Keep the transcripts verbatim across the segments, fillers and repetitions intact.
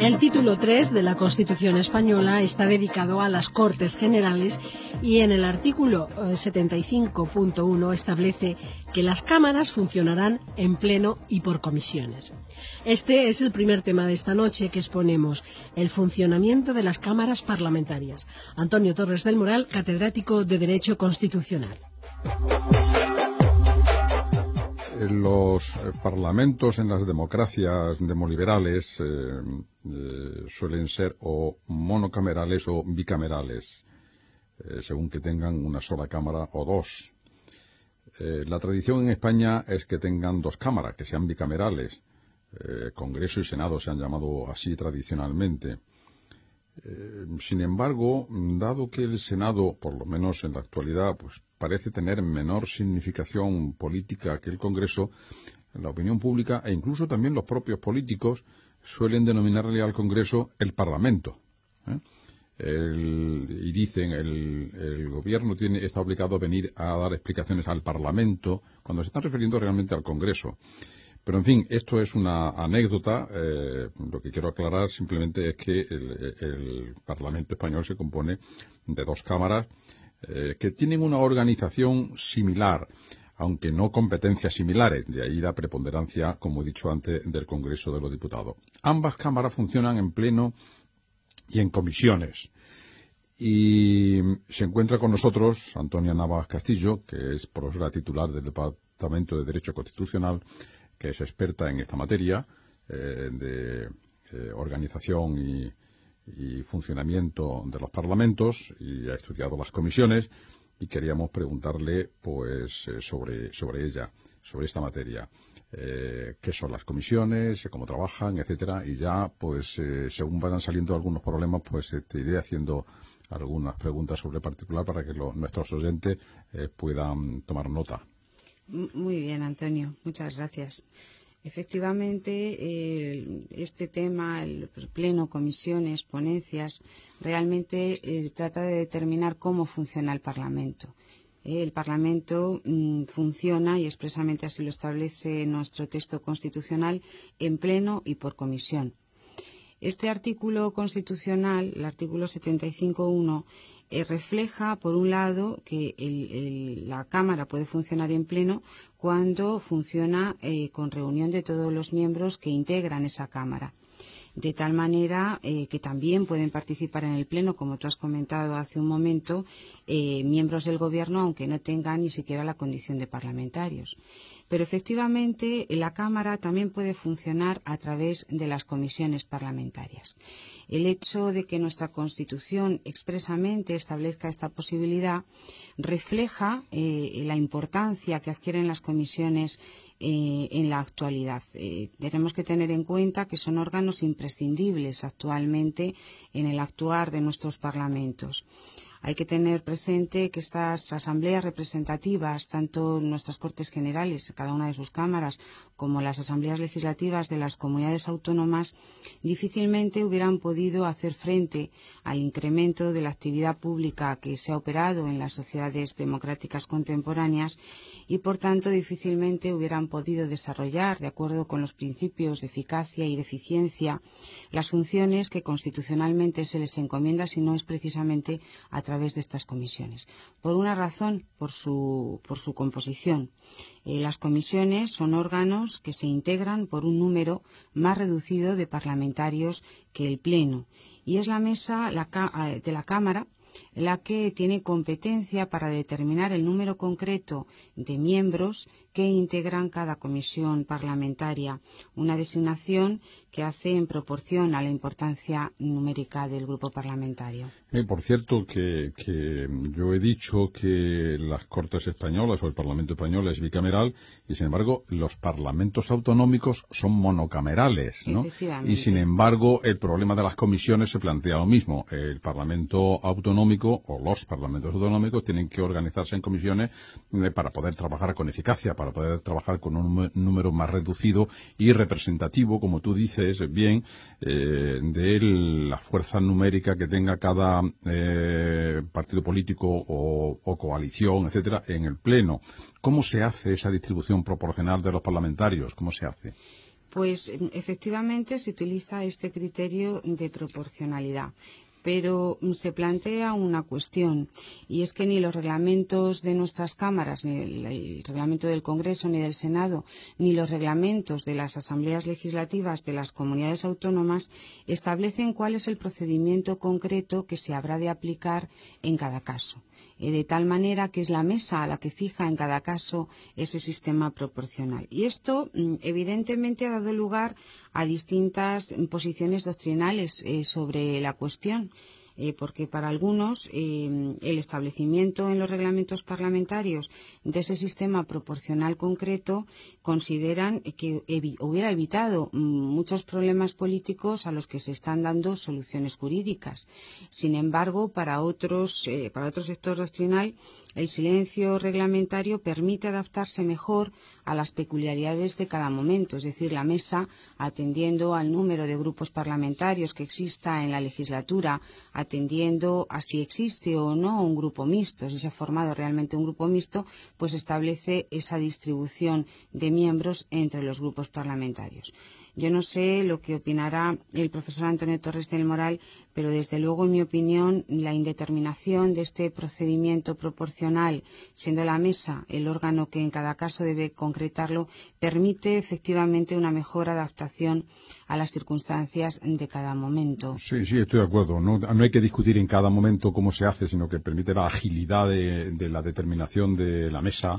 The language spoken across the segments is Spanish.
El título tres de la Constitución española está dedicado a las Cortes Generales y en el artículo setenta y cinco punto uno establece que las cámaras funcionarán en pleno y por comisiones. Este es el primer tema de esta noche que exponemos, el funcionamiento de las cámaras parlamentarias. Antonio Torres del Moral, catedrático de Derecho Constitucional. Los parlamentos en las democracias demoliberales eh, eh, suelen ser o monocamerales o bicamerales, eh, según que tengan una sola cámara o dos. Eh, la tradición en España es que tengan dos cámaras, que sean bicamerales. Eh, Congreso y Senado se han llamado así tradicionalmente. Eh, sin embargo, dado que el Senado, por lo menos en la actualidad, pues parece tener menor significación política que el Congreso, la opinión pública e incluso también los propios políticos suelen denominarle al Congreso el Parlamento. ¿eh? El, y dicen, el, el gobierno tiene, está obligado a venir a dar explicaciones al Parlamento, cuando se están refiriendo realmente al Congreso. Pero, en fin, esto es una anécdota. Eh, lo que quiero aclarar simplemente es que el, el Parlamento español se compone de dos cámaras eh, que tienen una organización similar, aunque no competencias similares. De ahí la preponderancia, como he dicho antes, del Congreso de los Diputados. Ambas cámaras funcionan en pleno y en comisiones. Y se encuentra con nosotros Antonia Navas Castillo, que es profesora titular del Departamento de Derecho Constitucional, que es experta en esta materia eh, de eh, organización y, y funcionamiento de los parlamentos, y ha estudiado las comisiones, y queríamos preguntarle pues eh, sobre, sobre ella, sobre esta materia. Eh, qué son las comisiones, cómo trabajan, etcétera, y ya pues eh, según vayan saliendo algunos problemas, pues eh, te iré haciendo algunas preguntas sobre particular para que lo, nuestros oyentes eh, puedan tomar nota. Muy bien, Antonio, muchas gracias. Efectivamente, eh, este tema, el pleno, comisiones, ponencias, realmente eh, trata de determinar cómo funciona el Parlamento. Eh, el Parlamento mm, funciona, y expresamente así lo establece nuestro texto constitucional, en pleno y por comisión. Este artículo constitucional, el artículo setenta y cinco punto uno, eh, refleja, por un lado, que el, el, la Cámara puede funcionar en pleno cuando funciona eh, con reunión de todos los miembros que integran esa Cámara. De tal manera eh, que también pueden participar en el Pleno, como tú has comentado hace un momento, eh, miembros del Gobierno, aunque no tengan ni siquiera la condición de parlamentarios. Pero efectivamente la Cámara también puede funcionar a través de las comisiones parlamentarias. El hecho de que nuestra Constitución expresamente establezca esta posibilidad refleja eh, la importancia que adquieren las comisiones eh, en la actualidad. Eh, tenemos que tener en cuenta que son órganos imprescindibles actualmente en el actuar de nuestros parlamentos. Hay que tener presente que estas asambleas representativas, tanto nuestras Cortes Generales, cada una de sus cámaras, como las asambleas legislativas de las comunidades autónomas, difícilmente hubieran podido hacer frente al incremento de la actividad pública que se ha operado en las sociedades democráticas contemporáneas y, por tanto, difícilmente hubieran podido desarrollar, de acuerdo con los principios de eficacia y de eficiencia, las funciones que constitucionalmente se les encomienda, si no es precisamente a través de estas comisiones. Por una razón, por su, por su composición. Eh, las comisiones son órganos que se integran por un número más reducido de parlamentarios que el Pleno. Y es la mesa la, de la Cámara la que tiene competencia para determinar el número concreto de miembros que integran cada comisión parlamentaria, una designación que hace en proporción a la importancia numérica del grupo parlamentario. Eh, por cierto, que, que yo he dicho que las Cortes Españolas o el Parlamento Español es bicameral y, sin embargo, los parlamentos autonómicos son monocamerales, ¿no? Y, sin embargo, el problema de las comisiones se plantea lo mismo. El Parlamento autonómico o los parlamentos autonómicos tienen que organizarse en comisiones eh, para poder trabajar con eficacia, para poder trabajar con un número más reducido y representativo, como tú dices bien, eh, de la fuerza numérica que tenga cada eh, partido político o, o coalición, etcétera, en el Pleno. ¿Cómo se hace esa distribución proporcional de los parlamentarios? ¿Cómo se hace? Pues efectivamente se utiliza este criterio de proporcionalidad. Pero se plantea una cuestión, y es que ni los reglamentos de nuestras cámaras, ni el, el reglamento del Congreso ni del Senado, ni los reglamentos de las asambleas legislativas de las comunidades autónomas establecen cuál es el procedimiento concreto que se habrá de aplicar en cada caso. Eh, de tal manera que es la mesa a la que fija en cada caso ese sistema proporcional. Y esto, evidentemente, ha dado lugar a distintas posiciones doctrinales eh, sobre la cuestión. Eh, porque para algunos eh, el establecimiento en los reglamentos parlamentarios de ese sistema proporcional concreto consideran que evi- hubiera evitado mm, muchos problemas políticos a los que se están dando soluciones jurídicas. Sin embargo, para otros, eh, para otro sector doctrinal, el silencio reglamentario permite adaptarse mejor a las peculiaridades de cada momento, es decir, la mesa, atendiendo al número de grupos parlamentarios que exista en la legislatura, atendiendo a si existe o no un grupo mixto, si se ha formado realmente un grupo mixto, pues establece esa distribución de miembros entre los grupos parlamentarios. Yo no sé lo que opinará el profesor Antonio Torres del Moral, pero desde luego, en mi opinión, la indeterminación de este procedimiento proporcional, siendo la mesa el órgano que en cada caso debe concretarlo, permite efectivamente una mejor adaptación a las circunstancias de cada momento. Sí, sí, estoy de acuerdo. No, no hay que discutir en cada momento cómo se hace, sino que permite la agilidad de, de la determinación de la mesa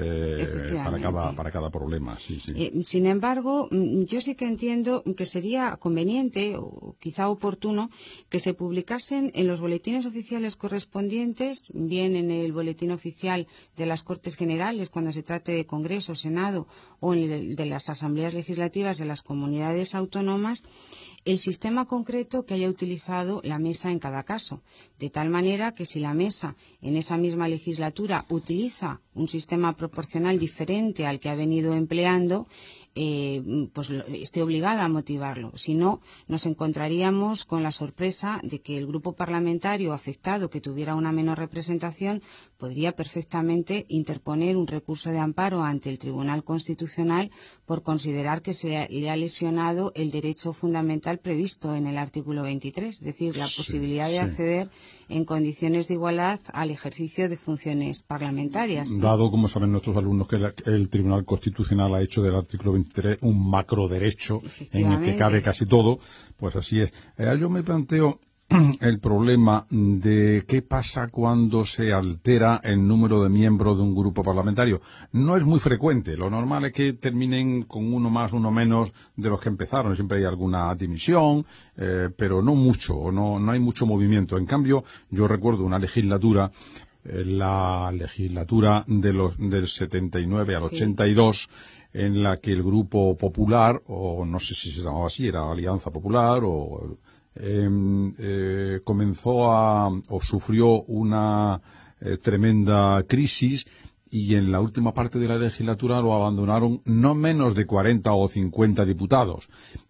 eh, para cada para cada problema. Sí, sí. Eh, sin embargo, yo sí que entiendo que sería conveniente o quizá oportuno que se publicasen en los boletines oficiales correspondientes, bien en el boletín oficial de las Cortes Generales cuando se trate de Congreso, Senado, o en el de las asambleas legislativas de las comunidades autónomas, el sistema concreto que haya utilizado la mesa en cada caso, de tal manera que si la mesa en esa misma legislatura utiliza un sistema proporcional diferente al que ha venido empleando, eh, pues esté obligada a motivarlo. Si no, nos encontraríamos con la sorpresa de que el grupo parlamentario afectado que tuviera una menor representación podría perfectamente interponer un recurso de amparo ante el Tribunal Constitucional por considerar que se le ha lesionado el derecho fundamental previsto en el artículo veintitrés, es decir, la posibilidad sí, de sí. acceder en condiciones de igualdad al ejercicio de funciones parlamentarias. Dado, como saben nuestros alumnos, que la, el Tribunal Constitucional ha hecho del artículo veintitrés un macroderecho en el que cabe casi todo, pues así es. Eh, yo me planteo el problema de qué pasa cuando se altera el número de miembros de un grupo parlamentario. No es muy frecuente, lo normal es que terminen con uno más, uno menos de los que empezaron. Siempre hay alguna dimisión, eh, pero no mucho, no, no hay mucho movimiento. En cambio, yo recuerdo una legislatura, eh, la legislatura de los, del setenta y nueve al ochenta y dos, sí, en la que el Grupo Popular, o no sé si se llamaba así, era Alianza Popular, o Eh, eh, comenzó a o sufrió una eh, tremenda crisis, y en la última parte de la legislatura lo abandonaron no menos de cuarenta o cincuenta diputados.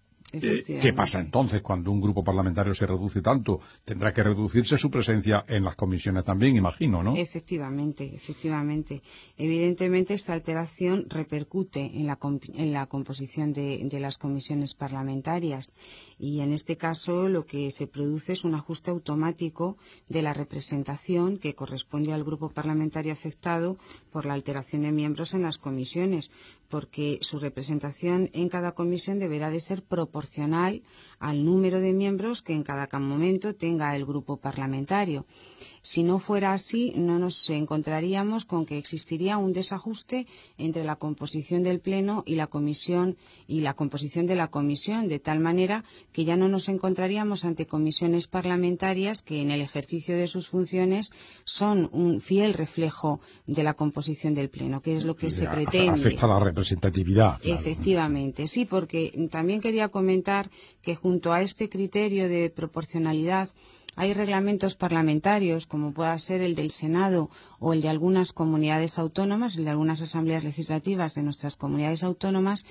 Eh, ¿Qué pasa entonces cuando un grupo parlamentario se reduce tanto? Tendrá que reducirse su presencia en las comisiones también, imagino, ¿no? Efectivamente, efectivamente. Evidentemente, esta alteración repercute en la, comp en la composición de, de las comisiones parlamentarias, y en este caso lo que se produce es un ajuste automático de la representación que corresponde al grupo parlamentario afectado por la alteración de miembros en las comisiones, porque su representación en cada comisión deberá de ser proporcional al número de miembros que en cada momento tenga el grupo parlamentario. Si no fuera así, no nos encontraríamos con que existiría un desajuste entre la composición del Pleno y la comisión y la composición de la comisión, de tal manera que ya no nos encontraríamos ante comisiones parlamentarias que en el ejercicio de sus funciones son un fiel reflejo de la composición del Pleno, que es lo que se pretende. Afecta a la representatividad. Claro. Efectivamente, sí, porque también quería comentar que junto a este criterio de proporcionalidad hay reglamentos parlamentarios, como pueda ser el del Senado o el de algunas comunidades autónomas, el de algunas asambleas legislativas de nuestras comunidades autónomas,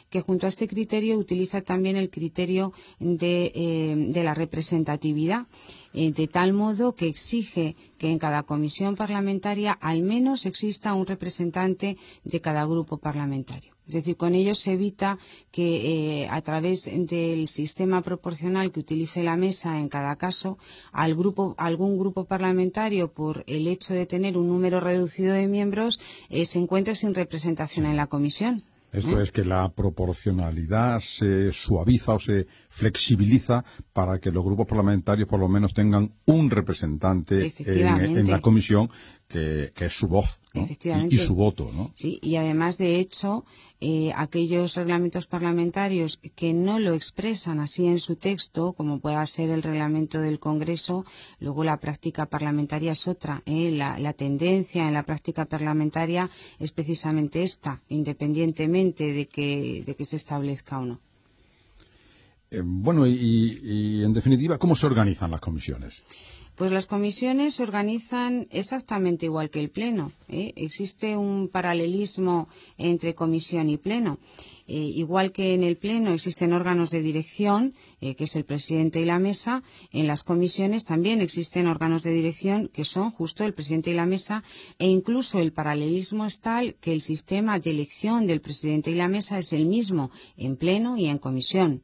que junto a este criterio utiliza también el criterio de, eh, de la representatividad, eh, de tal modo que exige que en cada comisión parlamentaria al menos exista un representante de cada grupo parlamentario. Es decir, con ello se evita que eh, a través del sistema proporcional que utilice la mesa en cada caso, al grupo, algún grupo parlamentario, por el hecho de tener un número reducido de miembros, eh, se encuentre sin representación en la comisión. Esto ¿Eh? es que la proporcionalidad se suaviza o se flexibiliza para que los grupos parlamentarios por lo menos tengan un representante en, en la comisión que, que es su voz, ¿no? y, y su voto, ¿no? Sí, y además, de hecho, eh, aquellos reglamentos parlamentarios que no lo expresan así en su texto, como pueda ser el reglamento del Congreso, luego la práctica parlamentaria es otra. ¿eh? La, la tendencia en la práctica parlamentaria es precisamente esta, independientemente de que, de que se establezca o no. Eh, bueno, y, y en definitiva, ¿cómo se organizan las comisiones? Pues las comisiones se organizan exactamente igual que el Pleno. ¿eh? Existe un paralelismo entre comisión y Pleno. Eh, igual que en el Pleno existen órganos de dirección, eh, que es el presidente y la mesa, en las comisiones también existen órganos de dirección que son justo el presidente y la mesa, e incluso el paralelismo es tal que el sistema de elección del presidente y la mesa es el mismo en Pleno y en comisión.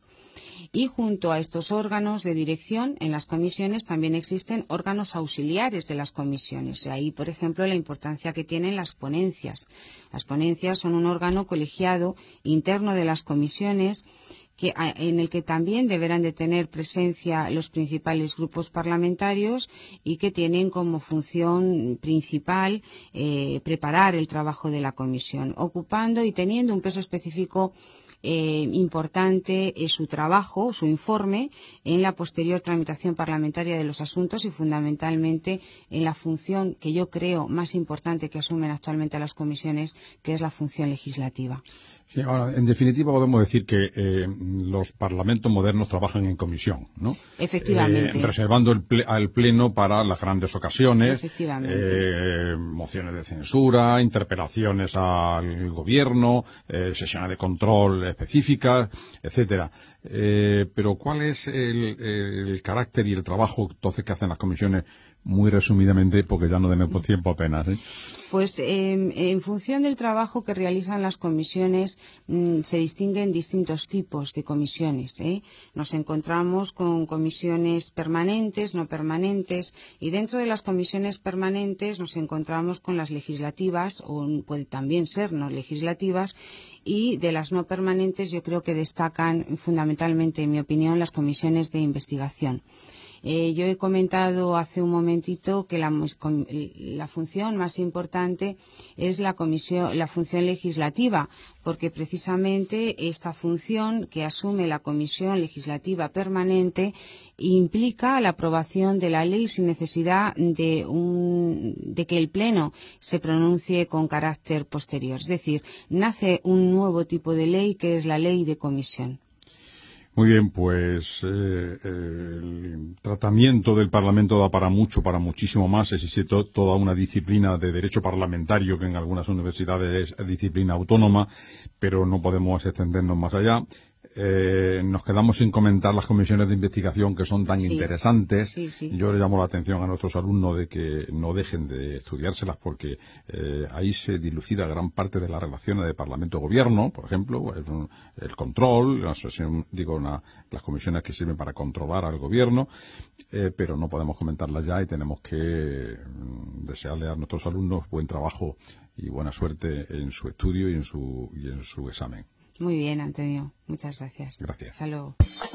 Y junto a estos órganos de dirección, en las comisiones también existen órganos auxiliares de las comisiones. Ahí, por ejemplo, la importancia que tienen las ponencias. Las ponencias son un órgano colegiado interno de las comisiones que, en el que también deberán de tener presencia los principales grupos parlamentarios y que tienen como función principal eh, preparar el trabajo de la comisión, ocupando y teniendo un peso específico Eh, importante es su trabajo, su informe, en la posterior tramitación parlamentaria de los asuntos y fundamentalmente en la función que yo creo más importante que asumen actualmente las comisiones, que es la función legislativa. Sí, ahora, en definitiva podemos decir que eh, los parlamentos modernos trabajan en comisión, ¿no? Efectivamente. Eh, reservando el ple al pleno para las grandes ocasiones, Efectivamente. Eh, mociones de censura, interpelaciones al gobierno, eh, sesiones de control específicas, etcétera. Eh, pero ¿cuál es el, el carácter y el trabajo entonces que hacen las comisiones? Muy resumidamente, porque ya no tenemos tiempo apenas, ¿eh? Pues eh, en función del trabajo que realizan las comisiones mmm, se distinguen distintos tipos de comisiones. ¿eh? Nos encontramos con comisiones permanentes, no permanentes, y dentro de las comisiones permanentes nos encontramos con las legislativas, o puede también ser no legislativas, y de las no permanentes yo creo que destacan fundamentalmente, en mi opinión, las comisiones de investigación. Eh, yo he comentado hace un momentito que la, la función más importante es la, comisión, la función legislativa, porque precisamente esta función que asume la Comisión Legislativa Permanente implica la aprobación de la ley sin necesidad de, un, de que el Pleno se pronuncie con carácter posterior. Es decir, nace un nuevo tipo de ley que es la ley de comisión. Muy bien, pues eh, el tratamiento del Parlamento da para mucho, para muchísimo más. Existe to toda una disciplina de derecho parlamentario que en algunas universidades es disciplina autónoma, pero no podemos extendernos más allá. Eh, nos quedamos sin comentar las comisiones de investigación que son tan sí, interesantes. Sí, sí. Yo le llamo la atención a nuestros alumnos de que no dejen de estudiárselas porque eh, ahí se dilucida gran parte de las relaciones de Parlamento-Gobierno, por ejemplo, el, el control, la sesión, digo, una, las comisiones que sirven para controlar al Gobierno, eh, pero no podemos comentarlas ya y tenemos que mm, desearle a nuestros alumnos buen trabajo y buena suerte en su estudio y en su, y en su examen. Muy bien, Antonio. Muchas gracias. Gracias. Hasta luego.